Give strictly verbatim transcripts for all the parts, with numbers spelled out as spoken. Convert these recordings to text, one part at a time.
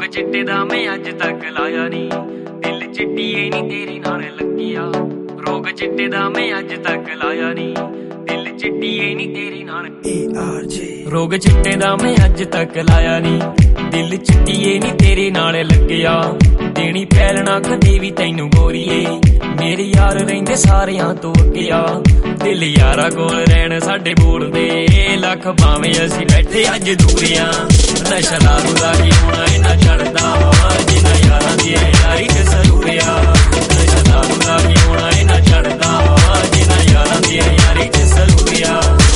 चिट्टे दा मैं अज तक लाया नी, दिल चिट्टिए नी तेरे नाल लगिया। रोग चिट्टे दा मैं अज तक लाया नी, दिल चिट्टिए नी तेरे नाल। रोग चिट्टे दा मैं अज तक लाया नी, दिल चिट्टिए नी तेरे नाल लगिया। देनी पैलना कदे भी तैनू गोरीए, मेरे यार रहिंदे सारियां तो अगिया। दिल यारा कोल रहन साडे बोलदे, लख भावें असीं बैठे अज दूरियां। नशा दारू दा की होना इन्ना चढ़दा, जिन्ना यारां दी यारी च सरूरिया। नशा दारू दा की होना इन्ना चढ़दा, जिन्ना यारां दी यारी च सरूरिया।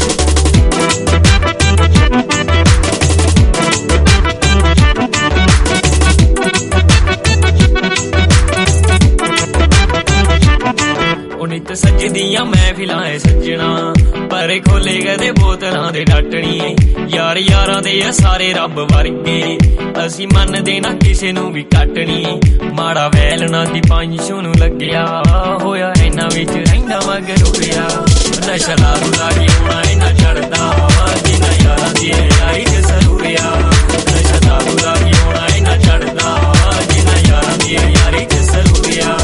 नित सजदियां महफिलां सजना, परे खोले कदे बोतलां दे डटनी। यार यारां दे सारे रब वर्गे, असी मनदे ना किसे नू भी कटनी। माड़ा वैल ना दी पंछू नू लग्या, होया इन्हां विच रहिंदा मगरूरिया। नशा दारू दा की होना इन्ना चढ़दा, जिन्ना यारां दी यारी च सरूरिया। नशा दारू दा की होना इन्ना चढ़दा, जिन्ना यारां दी यारी च सरूरिया।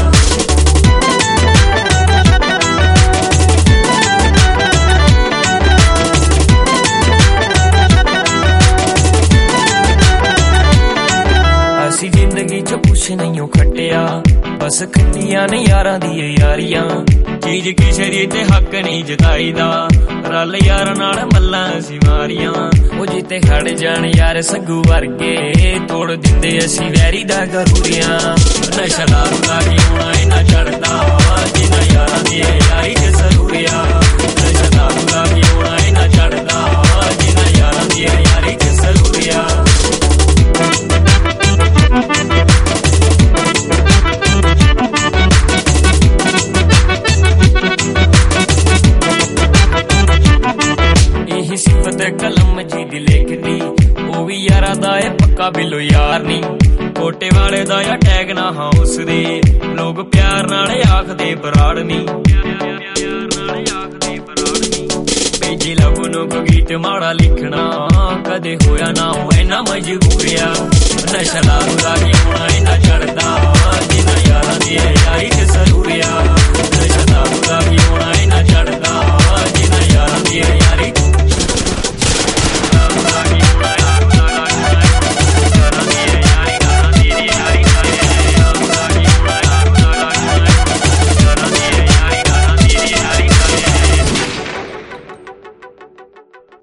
जिंदगी च कुछ नहीं खटिया, बस खटिया ने यारां दी यारियां। चीज किसे दी ते हक नहीं जताईदा, रल यार नाल मल्लां असी मारियां। ओ जिते खड़ जान यार सग्गू वर्गे, तोड़ दिंदे असी वैरी दा गरूरियां। नशा दारू दा की होना इन्ना चढ़दा, जिन्ना यारां दी यारी च सरूरिया। नशा दारू दा की होना इन्ना चढ़दा, जिन्ना यारां दी यारी च सरूरिया। यही सिफत कलम जी दी लिखदी, ओ भी यारा दा है पक्का बिलो यार नी। कोटे वाले दा या टैग ना हाउस दे, लोग प्यार नाल आखदे बराड़ नी। भेजी लबू नू को गीत माड़ा लिखना, कदे होया ना हो इन्ना मजबूरिया। नशा दारू दा की होना इन्ना चढ़दा, जिन्ना यारां दी यारी